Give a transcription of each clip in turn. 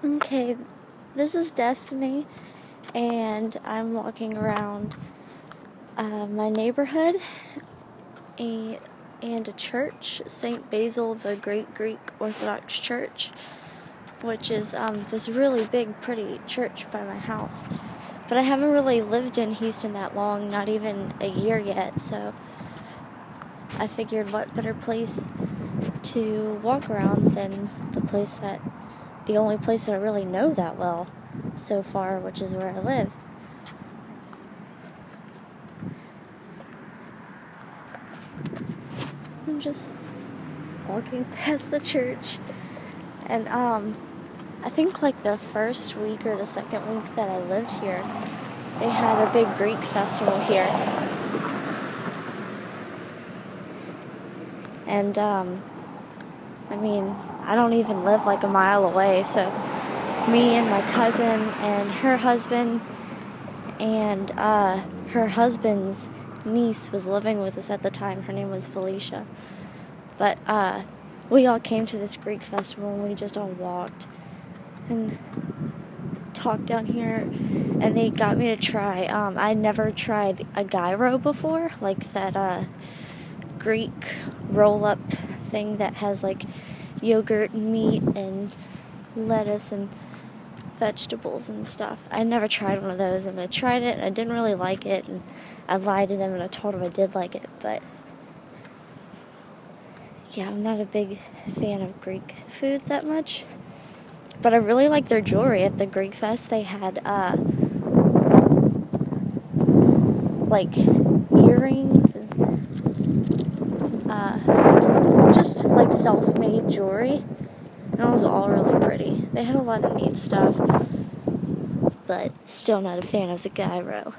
Okay, this is Destiny, and I'm walking around my neighborhood and a church, St. Basil the Great Greek Orthodox Church, which is this really big, pretty church by my house. But I haven't really lived in Houston that long, not even a year yet, so I figured what better place to walk around than the only place that I really know that well so far, which is where I live. I'm just walking past the church, and I think like the first week or the second week that I lived here, they had a big Greek festival here. And I don't even live like a mile away, so me and my cousin and her husband and her husband's niece was living with us at the time. Her name was Felicia. But we all came to this Greek festival, and we just all walked and talked down here, and they got me to try. I never tried a gyro before, like that Greek roll-up thing that has like yogurt and meat and lettuce and vegetables and stuff. I never tried one of those, and I tried it and I didn't really like it, and I lied to them and I told them I did like it, but yeah, I'm not a big fan of Greek food that much. But I really like their jewelry at the Greek Fest. They had like earrings and just like self-made jewelry, and it was all really pretty. They had a lot of neat stuff, but still not a fan of the gyro.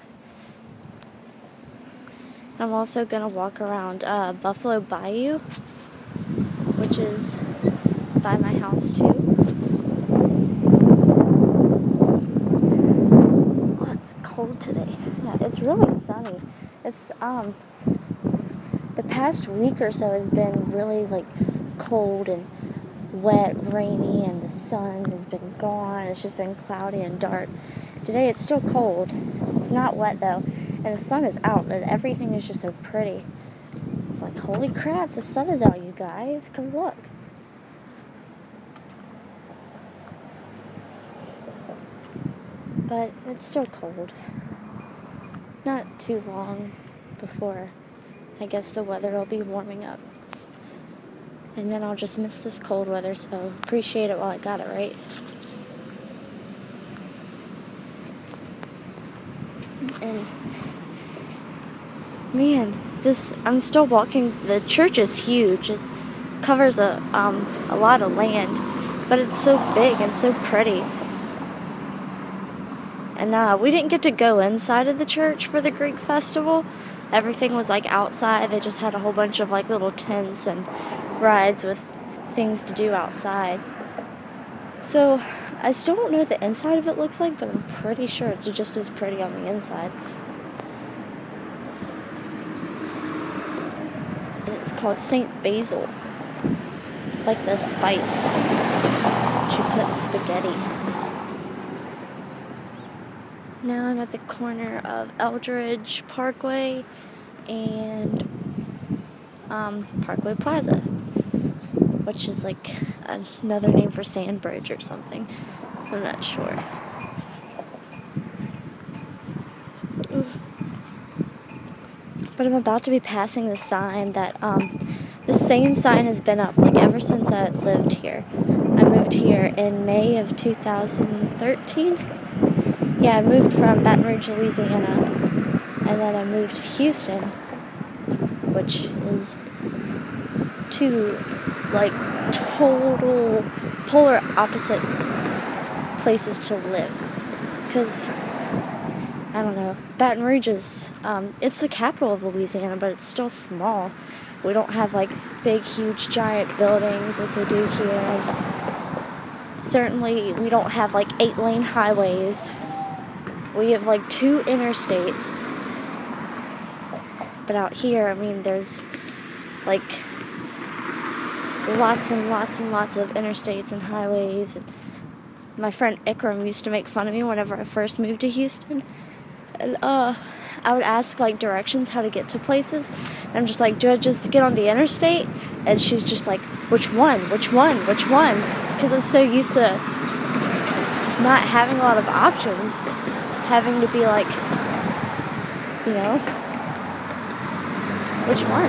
I'm also gonna walk around Buffalo Bayou, which is by my house too. Oh, it's cold today. Yeah, it's really sunny. It's the past week or so has been really like cold and wet, rainy, and the sun has been gone. It's just been cloudy and dark. Today it's still cold. It's not wet though, and the sun is out, and everything is just so pretty. It's like, holy crap, the sun is out, you guys. Come look. But it's still cold. Not too long before I guess the weather will be warming up. And then I'll just miss this cold weather, so appreciate it while I got it, right? And man, I'm still walking. The church is huge. It covers a lot of land, but it's so big and so pretty. And we didn't get to go inside of the church for the Greek festival. Everything was like outside. They just had a whole bunch of like little tents and rides with things to do outside. So I still don't know what the inside of it looks like, but I'm pretty sure it's just as pretty on the inside. And it's called St. Basil, like the spice that you put in spaghetti. Now I'm at the corner of Eldridge Parkway and Parkway Plaza, which is like another name for Sandbridge or something. I'm not sure. But I'm about to be passing the sign that the same sign has been up like ever since I lived here. I moved here in May of 2013. Yeah, I moved from Baton Rouge, Louisiana, and then I moved to Houston, which is two, like, total polar opposite places to live. Because, I don't know, Baton Rouge is, it's the capital of Louisiana, but it's still small. We don't have, like, big, huge, giant buildings like they do here. Certainly, we don't have, like, 8-lane highways. We have like 2 interstates, but out here, there's like lots and lots and lots of interstates and highways, and my friend Ikram used to make fun of me whenever I first moved to Houston. And I would ask like directions how to get to places. And I'm just like, do I just get on the interstate? And she's just like, which one? Which one? Which one? Because I'm so used to not having a lot of options, having to be like, you know, which one?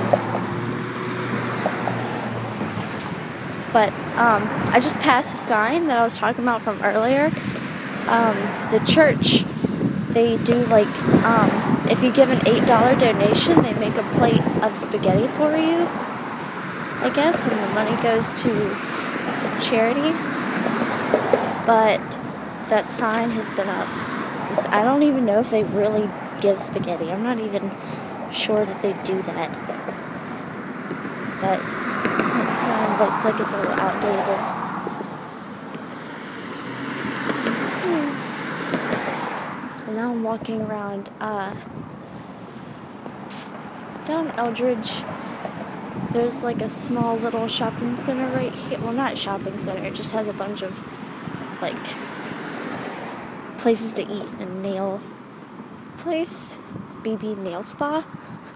But I just passed a sign that I was talking about from earlier. The church, they do like, if you give an $8 donation, they make a plate of spaghetti for you, I guess, and the money goes to charity. But that sign has been up. I don't even know if they really give spaghetti. I'm not even sure that they do that. But that sign looks like it's a little outdated. And now I'm walking around down Eldridge. There's like a small little shopping center right here. Well, not shopping center. It just has a bunch of like places to eat. A nail place, BB Nail Spa.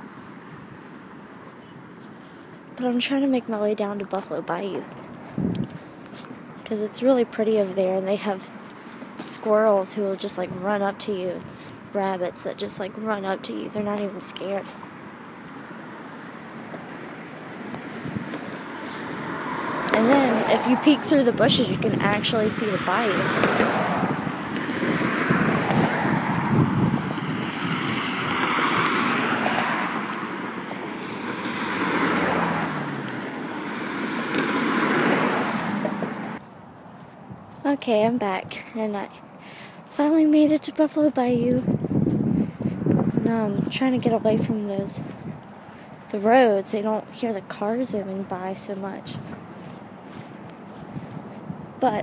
But I'm trying to make my way down to Buffalo Bayou because it's really pretty over there, and they have squirrels who will just like run up to you, rabbits that just like run up to you. They're not even scared. And then if you peek through the bushes, you can actually see the bayou. Okay, I'm back, and I finally made it to Buffalo Bayou. Now I'm trying to get away from the roads so you don't hear the cars zooming by so much. But,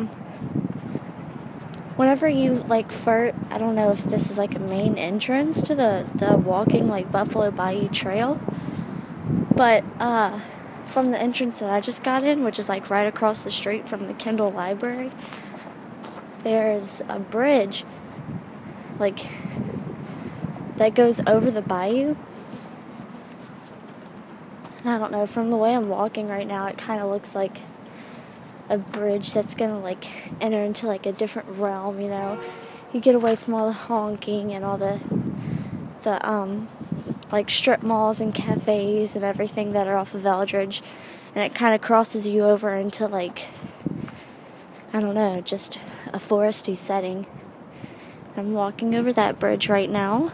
whenever you, like, I don't know if this is, like, a main entrance to the walking, like, Buffalo Bayou Trail, but, from the entrance that I just got in, which is, like, right across the street from the Kendall Library, there's a bridge, like, that goes over the bayou. And I don't know, from the way I'm walking right now, it kind of looks like a bridge that's gonna like enter into like a different realm, you know. You get away from all the honking and all the like strip malls and cafes and everything that are off of Eldridge, and it kind of crosses you over into like, I don't know, just a foresty setting. I'm walking over that bridge right now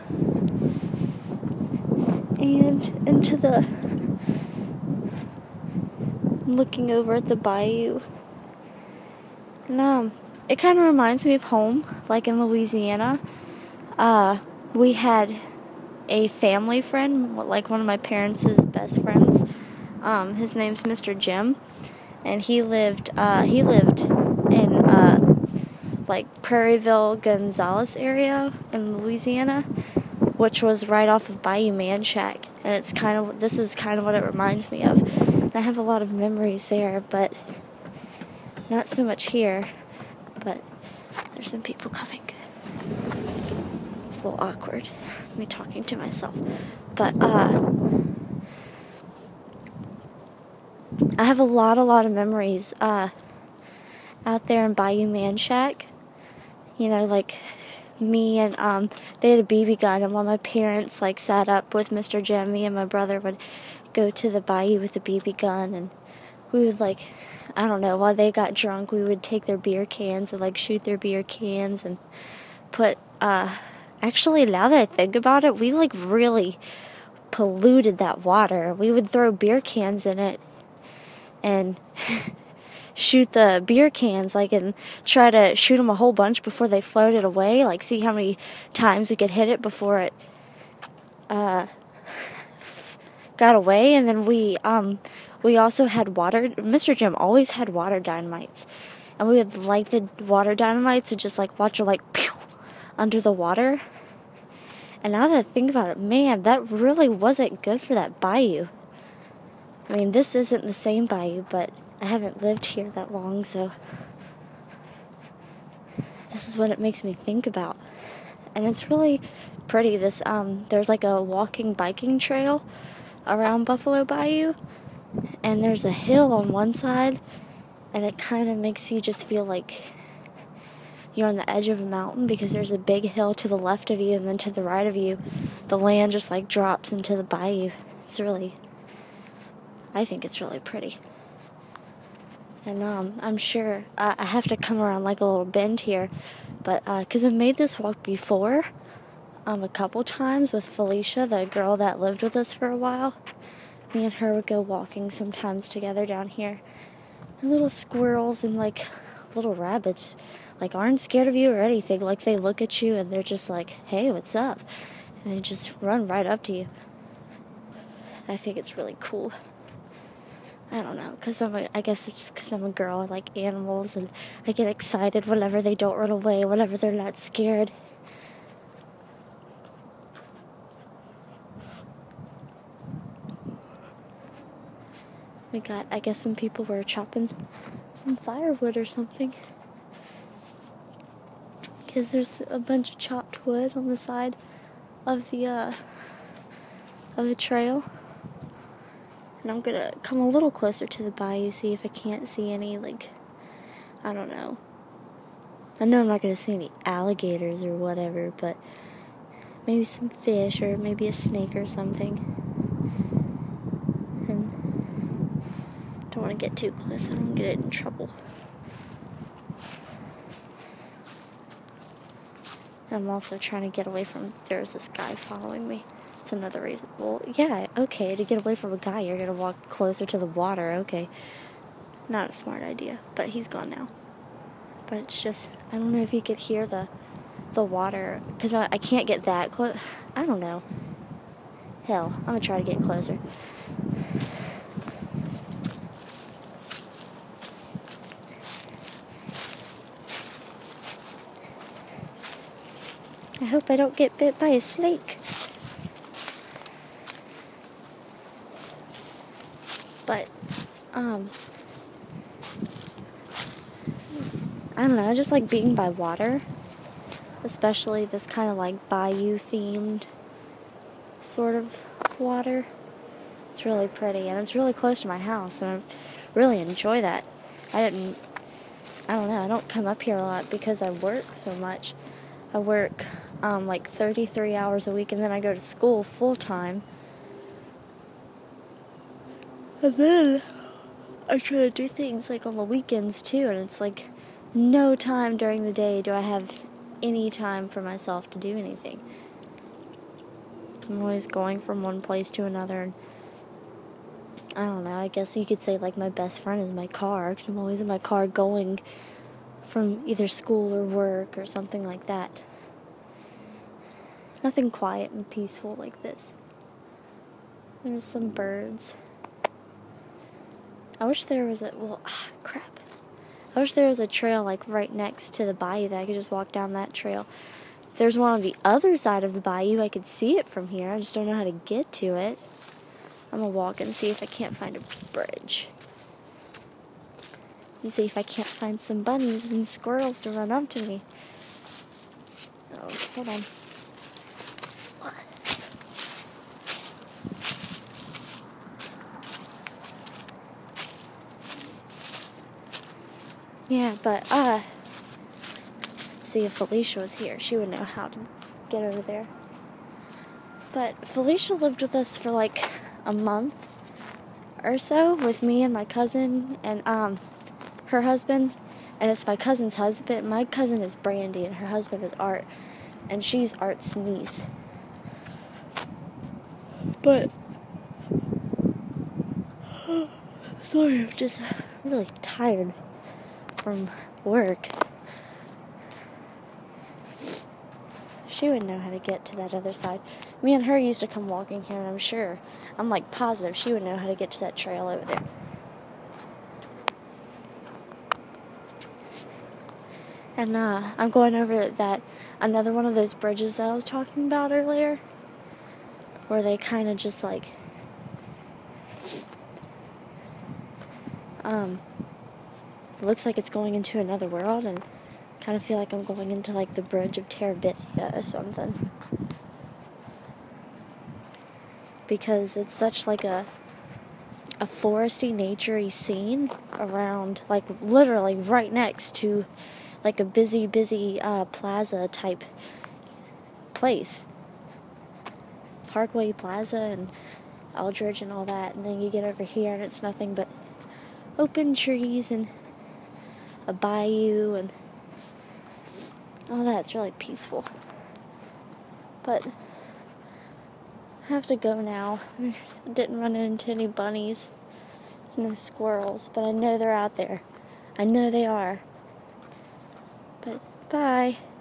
and looking over at the bayou. And it kind of reminds me of home, like in Louisiana. We had a family friend, like one of my parents' best friends. His name's Mr. Jim, and he lived in like Prairieville, Gonzales area in Louisiana, which was right off of Bayou Manchac, and this is kind of what it reminds me of. And I have a lot of memories there, but not so much here. But there's some people coming. It's a little awkward, me talking to myself. But I have a lot of memories out there in Bayou Manchac. You know, like me and they had a BB gun, and while my parents like sat up with Mr. Jim, me and my brother would go to the bayou with the BB gun, and we would like, I don't know, while they got drunk, we would take their beer cans and like shoot their beer cans and put actually, now that I think about it, we like really polluted that water. We would throw beer cans in it and shoot the beer cans, like, and try to shoot them a whole bunch before they floated away, like see how many times we could hit it before it got away. And then we also had water. Mr. Jim always had water dynamites, and we would light the water dynamites and just like watch it like pew under the water. And now that I think about it, man, that really wasn't good for that bayou. I mean, this isn't the same bayou, but I haven't lived here that long, so this is what it makes me think about. And it's really pretty. There's like a walking biking trail around Buffalo Bayou, and there's a hill on one side, and it kind of makes you just feel like you're on the edge of a mountain, because there's a big hill to the left of you, and then to the right of you, the land just like drops into the bayou. I think it's really pretty. And I'm sure I have to come around like a little bend here, but because I've made this walk before, a couple times with Felicia, the girl that lived with us for a while. Me and her would go walking sometimes together down here. And little squirrels and like little rabbits like aren't scared of you or anything. Like they look at you and they're just like, hey, what's up? And they just run right up to you. I think it's really cool. I don't know, I guess it's because I'm a girl. I like animals, and I get excited whenever they don't run away, whenever they're not scared. I guess some people were chopping some firewood or something, because there's a bunch of chopped wood on the side of the trail. And I'm gonna come a little closer to the bayou, see if I can't see any, like, I don't know. I know I'm not gonna see any alligators or whatever, but maybe some fish or maybe a snake or something. And don't want to get too close, I don't get in trouble. I'm also trying to get away from, there's this guy following me. That's another reason. Well, yeah, okay, to get away from a guy, you're going to walk closer to the water, okay. Not a smart idea, but he's gone now. But it's just, I don't know if you could hear the water, because I can't get that close. I don't know. Hell, I'm going to try to get closer. I hope I don't get bit by a snake. But, I don't know, I just like being by water, especially this kind of like bayou-themed sort of water. It's really pretty, and it's really close to my house, and I really enjoy that. I don't know, I don't come up here a lot because I work so much. I work, like 33 hours a week, and then I go to school full-time. And then I try to do things like on the weekends too, and it's like no time during the day do I have any time for myself to do anything. I'm always going from one place to another, and I don't know, I guess you could say like my best friend is my car, because I'm always in my car going from either school or work or something like that. Nothing quiet and peaceful like this. There's some birds. I wish there was crap. I wish there was a trail like right next to the bayou that I could just walk down that trail. If there's one on the other side of the bayou, I could see it from here. I just don't know how to get to it. I'm gonna walk and see if I can't find a bridge. And see if I can't find some bunnies and squirrels to run up to me. Oh, hold on. What? Yeah, but, see, if Felicia was here, she would know how to get over there. But Felicia lived with us for like a month or so with me and my cousin and, her husband. And it's my cousin's husband. My cousin is Brandy and her husband is Art. And she's Art's niece. But, sorry, I'm just really tired from work. She would know how to get to that other side. Me and her used to come walking here, and I'm like positive she would know how to get to that trail over there. And I'm going over another one of those bridges that I was talking about earlier, where they kind of just like looks like it's going into another world, and Kind of feel like I'm going into like the bridge of Terabithia or something. Because it's such like a foresty, naturey scene around, like literally right next to like a busy plaza type place. Parkway Plaza and Eldridge and all that, and then you get over here and it's nothing but open trees and a bayou and all that. It's really peaceful. But I have to go now. I didn't run into any bunnies, no squirrels, but I know they're out there. I know they are. But bye.